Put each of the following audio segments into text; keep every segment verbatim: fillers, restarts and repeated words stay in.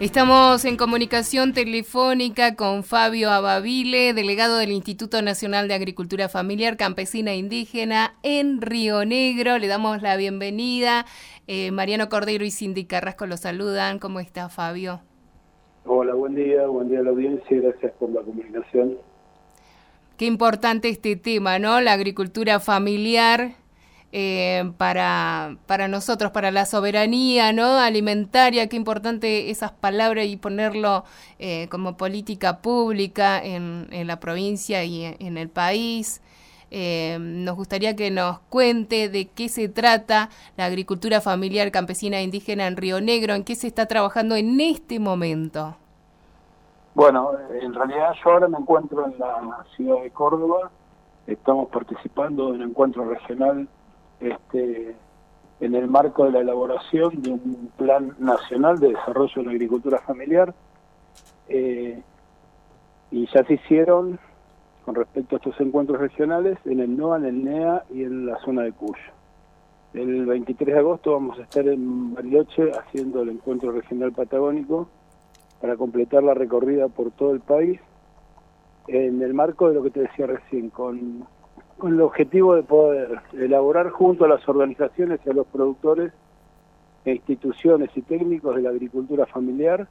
Estamos en comunicación telefónica con Fabio Abavile, delegado del Instituto Nacional de Agricultura Familiar, Campesina e Indígena en Río Negro. Le damos la bienvenida. Eh, Mariano Cordero y Cindy Carrasco lo saludan. ¿Cómo está, Fabio? Hola, buen día, buen día a la audiencia y gracias por la comunicación. Qué importante este tema, ¿no? La agricultura familiar eh, para, para nosotros, para la soberanía, ¿no? Alimentaria, qué importante esas palabras y ponerlo eh, como política pública en, en la provincia y en, en el país. Eh, nos gustaría que nos cuente de qué se trata la agricultura familiar campesina e indígena en Río Negro, en qué se está trabajando en este momento. Bueno, en realidad yo ahora me encuentro en la ciudad de Córdoba. Estamos participando en un encuentro regional este, en el marco de la elaboración de un plan nacional de desarrollo de la agricultura familiar. Eh, y ya se hicieron, con respecto a estos encuentros regionales, en el NOA, en el NEA y en la zona de Cuyo. El veintitrés de agosto vamos a estar en Bariloche haciendo el encuentro regional patagónico para completar la recorrida por todo el país, en el marco de lo que te decía recién, con, con el objetivo de poder elaborar junto a las organizaciones y a los productores e instituciones y técnicos de la agricultura familiar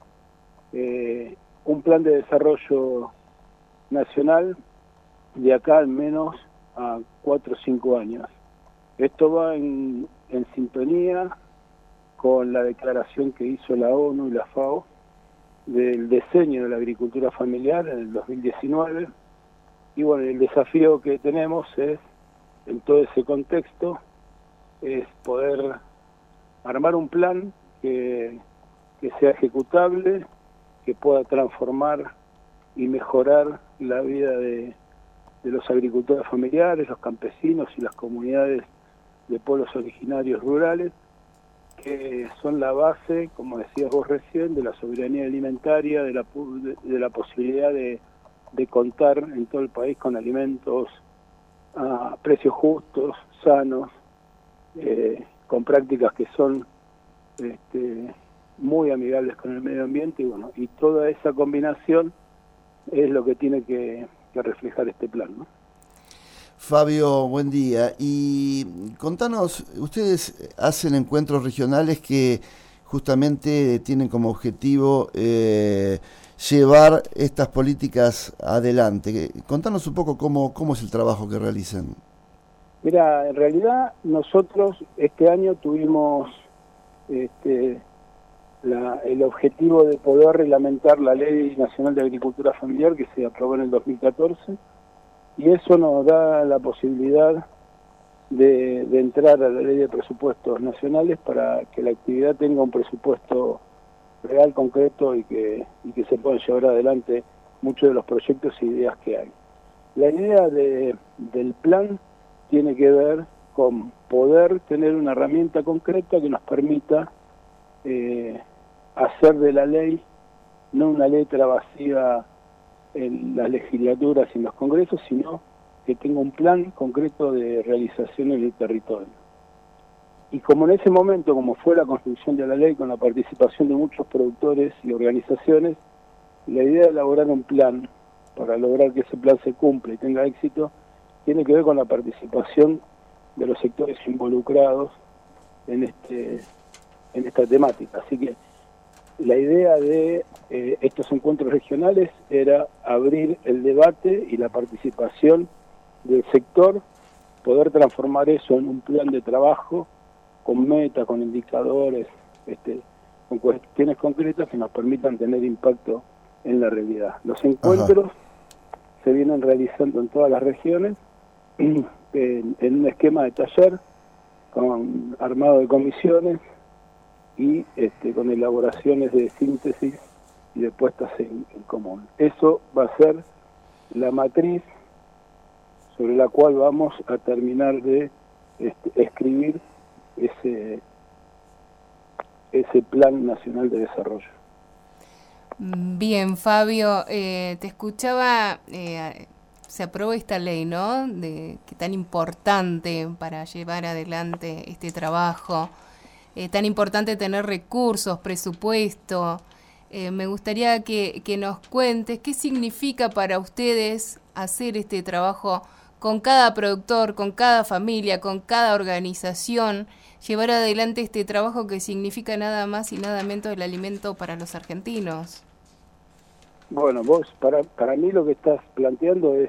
eh, un plan de desarrollo nacional de acá al menos a cuatro o cinco años. Esto va en, en sintonía con la declaración que hizo la ONU y la FAO del diseño de la agricultura familiar en el dos mil diecinueve, y bueno, el desafío que tenemos es, en todo ese contexto, es poder armar un plan que, que sea ejecutable, que pueda transformar y mejorar la vida de, de los agricultores familiares, los campesinos y las comunidades de pueblos originarios rurales, que son la base, como decías vos recién, de la soberanía alimentaria, de la, de, de la posibilidad de, de contar en todo el país con alimentos a precios justos, sanos, eh, con prácticas que son este, muy amigables con el medio ambiente, y bueno, y toda esa combinación es lo que tiene que, que reflejar este plan, ¿no? Fabio, buen día. Y contanos, ustedes hacen encuentros regionales que justamente tienen como objetivo eh, llevar estas políticas adelante. Contanos un poco cómo, cómo es el trabajo que realizan. Mira, en realidad nosotros este año tuvimos este, la, el objetivo de poder reglamentar la Ley Nacional de Agricultura Familiar que se aprobó en el dos mil catorce. Y eso nos da la posibilidad de, de entrar a la ley de presupuestos nacionales para que la actividad tenga un presupuesto real, concreto y que, y que se puedan llevar adelante muchos de los proyectos e ideas que hay. La idea de, del plan tiene que ver con poder tener una herramienta concreta que nos permita eh, hacer de la ley no una letra vacía en las legislaturas y en los congresos, sino que tenga un plan concreto de realización en el territorio. Y como en ese momento, como fue la construcción de la ley con la participación de muchos productores y organizaciones, la idea de elaborar un plan para lograr que ese plan se cumpla y tenga éxito, tiene que ver con la participación de los sectores involucrados en, este, en esta temática. Así que la idea de eh, estos encuentros regionales era abrir el debate y la participación del sector, poder transformar eso en un plan de trabajo con metas, con indicadores, este, con cuestiones concretas que nos permitan tener impacto en la realidad. Los encuentros Ajá. se vienen realizando en todas las regiones en, en un esquema de taller con armado de comisiones y este, con elaboraciones de síntesis y de puestas en, en común. Eso va a ser la matriz sobre la cual vamos a terminar de este, escribir ese, ese Plan Nacional de Desarrollo. Bien, Fabio, eh, te escuchaba, eh, se aprobó esta ley, ¿no?, de que tan importante para llevar adelante este trabajo. Eh, tan importante tener recursos, presupuesto. Eh, me gustaría que, que nos cuentes qué significa para ustedes hacer este trabajo con cada productor, con cada familia, con cada organización, llevar adelante este trabajo que significa nada más y nada menos el alimento para los argentinos. Bueno, vos, para, para mí lo que estás planteando es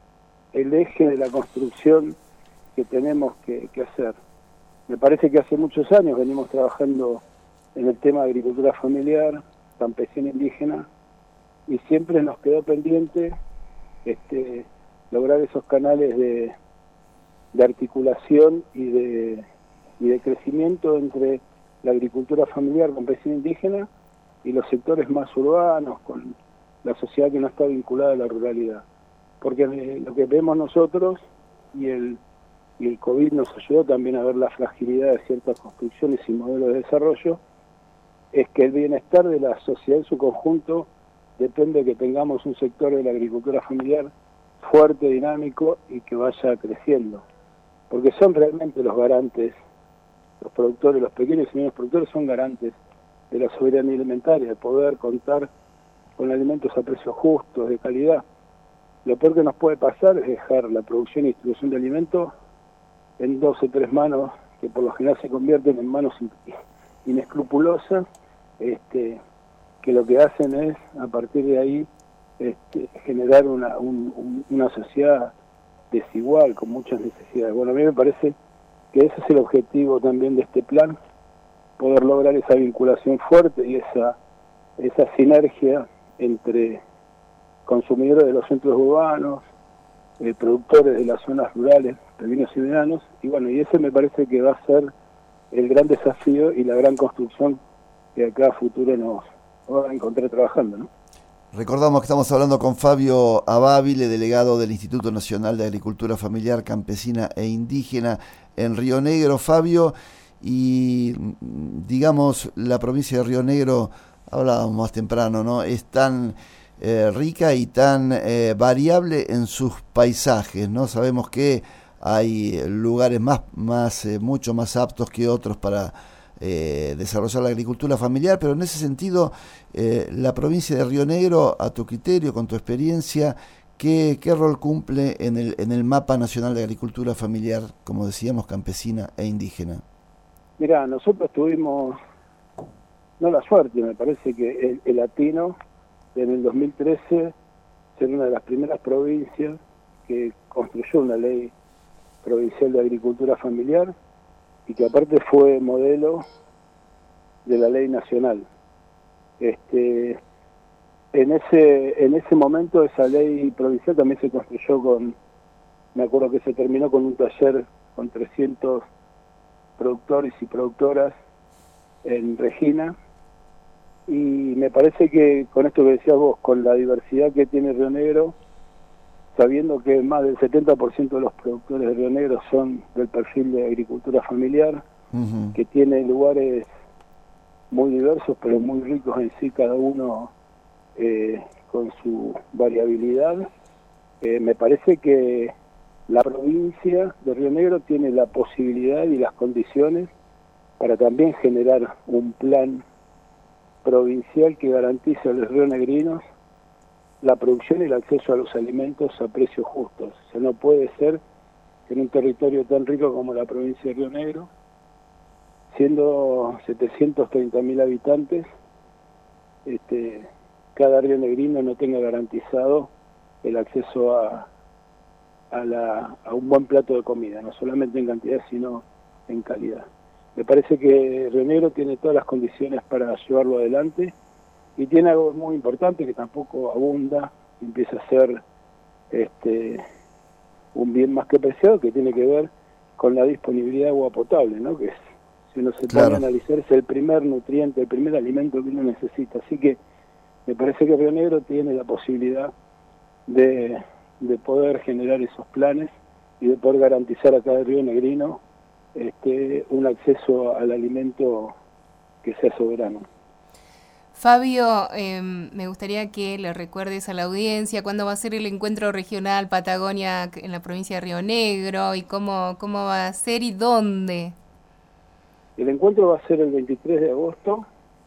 el eje de la construcción que tenemos que, que hacer. Me parece que hace muchos años venimos trabajando en el tema de agricultura familiar, campesina indígena, y siempre nos quedó pendiente este, lograr esos canales de, de articulación y de, y de crecimiento entre la agricultura familiar, campesina indígena y los sectores más urbanos, con la sociedad que no está vinculada a la ruralidad. Porque lo que vemos nosotros, y el, y el COVID nos ayudó también a ver la fragilidad de ciertas construcciones y modelos de desarrollo, es que el bienestar de la sociedad en su conjunto depende de que tengamos un sector de la agricultura familiar fuerte, dinámico y que vaya creciendo. Porque son realmente los garantes, los productores, los pequeños y medianos productores son garantes de la soberanía alimentaria, de poder contar con alimentos a precios justos, de calidad. Lo peor que nos puede pasar es dejar la producción y distribución de alimentos en dos o tres manos, que por lo general se convierten en manos inescrupulosas, este, que lo que hacen es, a partir de ahí, este, generar una, un, un, una sociedad desigual, con muchas necesidades. Bueno, a mí me parece que ese es el objetivo también de este plan, poder lograr esa vinculación fuerte y esa, esa sinergia entre consumidores de los centros urbanos, eh, productores de las zonas rurales, pequeños y medianos, y bueno, y ese me parece que va a ser el gran desafío y la gran construcción que acá a futuro nos va a encontrar trabajando, ¿no? Recordamos que estamos hablando con Fabio Ababile, delegado del Instituto Nacional de Agricultura Familiar, Campesina e Indígena en Río Negro. Fabio, y digamos, la provincia de Río Negro, hablábamos más temprano, ¿no? Es tan eh, rica y tan eh, variable en sus paisajes, ¿no? Sabemos que hay lugares más, más eh, mucho más aptos que otros para eh, desarrollar la agricultura familiar, pero en ese sentido, eh, la provincia de Río Negro, a tu criterio, con tu experiencia, ¿qué, qué rol cumple en el, en el mapa nacional de agricultura familiar, como decíamos, campesina e indígena? Mirá, nosotros tuvimos, no la suerte, me parece que el, el Atino, en el dos mil trece, ser una de las primeras provincias que construyó una ley provincial de agricultura familiar y que aparte fue modelo de la ley nacional. Este, en ese en ese momento esa ley provincial también se construyó con, me acuerdo que se terminó con un taller con trescientos productores y productoras en Regina, y me parece que con esto que decías vos, con la diversidad que tiene Río Negro, sabiendo que más del setenta por ciento de los productores de Río Negro son del perfil de agricultura familiar, uh-huh. que tiene lugares muy diversos, pero muy ricos en sí, cada uno eh, con su variabilidad, eh, me parece que la provincia de Río Negro tiene la posibilidad y las condiciones para también generar un plan provincial que garantice a los rionegrinos la producción y el acceso a los alimentos a precios justos. O sea, no puede ser que en un territorio tan rico como la provincia de Río Negro, siendo setecientos treinta mil habitantes, este, cada rionegrino no tenga garantizado el acceso a, a, la, a un buen plato de comida, no solamente en cantidad, sino en calidad. Me parece que Río Negro tiene todas las condiciones para llevarlo adelante, y tiene algo muy importante que tampoco abunda, empieza a ser este, un bien más que preciado, que tiene que ver con la disponibilidad de agua potable, ¿no? Que es, si uno se claro. pone a analizar, es el primer nutriente, el primer alimento que uno necesita. Así que me parece que Río Negro tiene la posibilidad de, de poder generar esos planes y de poder garantizar a cada rionegrino este, un acceso al alimento que sea soberano. Fabio, eh, me gustaría que le recuerdes a la audiencia cuándo va a ser el encuentro regional Patagonia en la provincia de Río Negro y cómo, cómo va a ser y dónde. El encuentro va a ser el veintitrés de agosto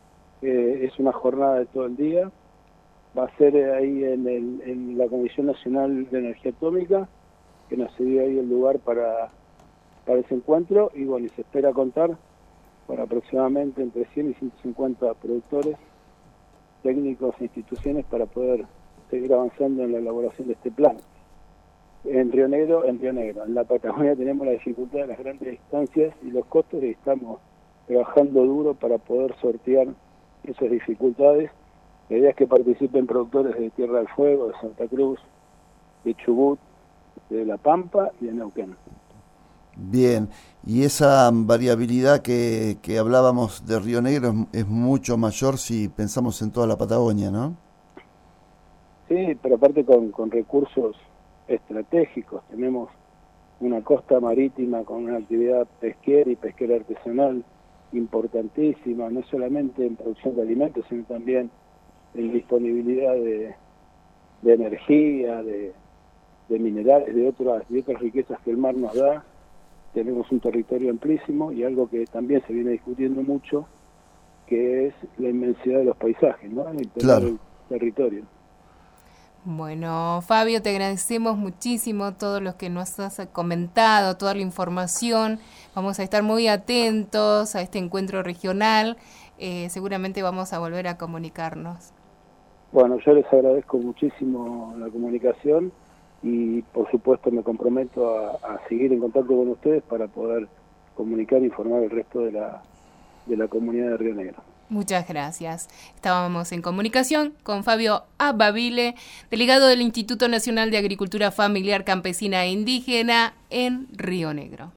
Eh, es una jornada de todo el día. Va a ser ahí en, el, en la Comisión Nacional de Energía Atómica, que nos cedió ahí el lugar para, para ese encuentro, y bueno, y se espera contar con aproximadamente entre cien y ciento cincuenta productores, técnicos e instituciones para poder seguir avanzando en la elaboración de este plan. En Río Negro, en Río Negro, en la Patagonia tenemos la dificultad de las grandes distancias y los costos, y estamos trabajando duro para poder sortear esas dificultades. La idea es que participen productores de Tierra del Fuego, de Santa Cruz, de Chubut, de La Pampa y de Neuquén. Bien, y esa variabilidad que, que hablábamos de Río Negro es, es mucho mayor si pensamos en toda la Patagonia, ¿no? Sí, pero aparte con, con recursos estratégicos. Tenemos una costa marítima con una actividad pesquera y pesquera artesanal importantísima, no solamente en producción de alimentos, sino también en disponibilidad de, de energía, de, de minerales, de otras, de otras riquezas que el mar nos da. Tenemos un territorio amplísimo y algo que también se viene discutiendo mucho, que es la inmensidad de los paisajes, ¿no? El claro. territorio. Bueno, Fabio, te agradecemos muchísimo todo lo que nos has comentado, toda la información. Vamos a estar muy atentos a este encuentro regional. Eh, seguramente vamos a volver a comunicarnos. Bueno, yo les agradezco muchísimo la comunicación y por supuesto me comprometo a, a seguir en contacto con ustedes para poder comunicar e informar al resto de la, de la comunidad de Río Negro. Muchas gracias. Estábamos en comunicación con Fabio Ababile, delegado del Instituto Nacional de Agricultura Familiar, Campesina e Indígena en Río Negro.